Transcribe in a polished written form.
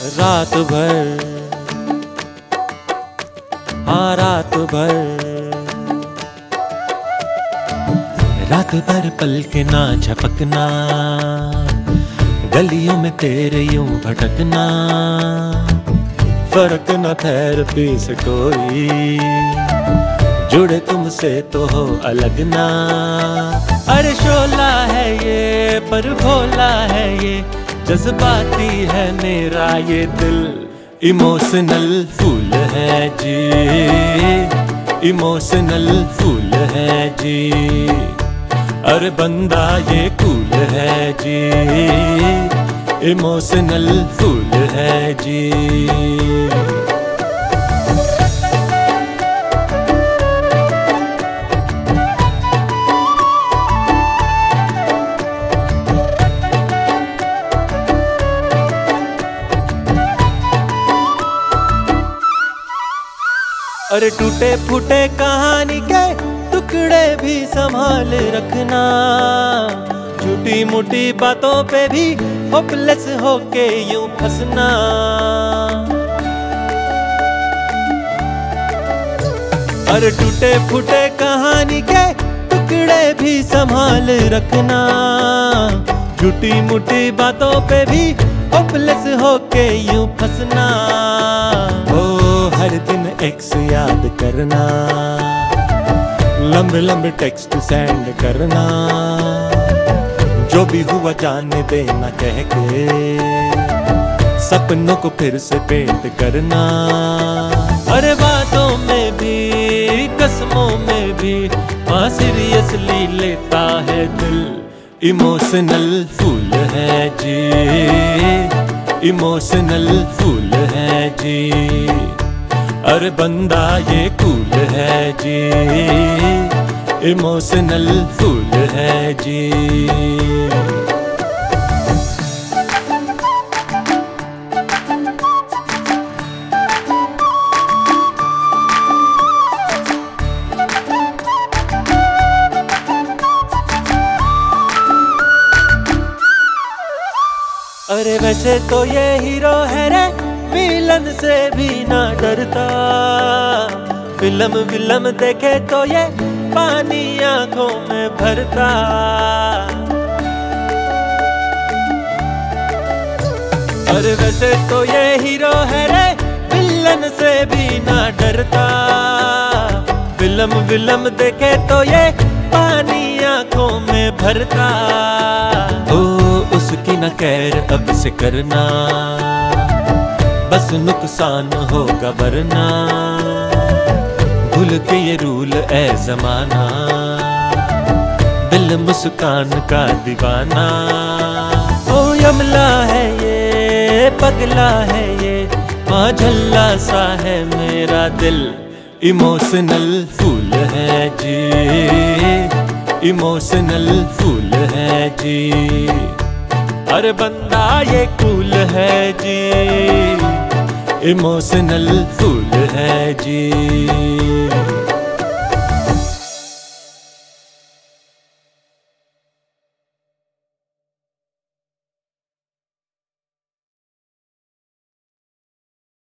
रात भर, हाँ रात भर, रात भर पलके ना झपकना, गलियों में तेरे यूं भटकना, फर्क न थेरेपी से कोई, जुड़े तुमसे तो हो अलग ना। अरे शोला है ये पर भोला है ये, जज्बाती है मेरा ये दिल, इमोशनल फूल है जी, इमोशनल फूल है जी। अरे बंदा ये कूल है जी, इमोशनल फूल है जी। अरे टूटे फूटे कहानी के टुकड़े भी संभाल रखना, छोटी मोटी बातों पे भी होपलेस होके यूं फंसना। अरे टूटे फूटे कहानी के टुकड़े भी संभाल रखना, छोटी मोटी बातों पे भी होपलेस होके यूं फंसना। ओ हर दिन एक्स याद करना, लंबे लंबे टेक्स्ट सेंड करना, जो भी हुआ जाने देना कह के, सपनों को फिर से पेंट करना। अरे बातों में भी कसमों में भी हाँ सीरियसली लेता है दिल, इमोशनल फूल है जी, इमोशनल फूल है जी। अरे बंदा ये कूल है जी, इमोशनल फूल है जी। अरे वैसे तो ये हीरो है रे, विलन से भी ना डरता, फिल्म विल्म देखे तो ये पानी आंखों में भरता। अरे वैसे तो ये हीरो है रे, विलन से भी ना डरता, फिल्म विल्म देखे तो ये पानी आंखों में भरता। ओ उसकी न खैर अब से करना, बस नुकसान होगा वरना, भूल के ये रूल ए जमाना, दिल मुस्कान का दीवाना। ओ यमला है ये पगला है ये, माँ झल्ला सा है मेरा दिल, इमोशनल फूल है जी, इमोशनल फूल है जी। अरे बंदा ये कूल है जी, इमोशनल फूल है जी।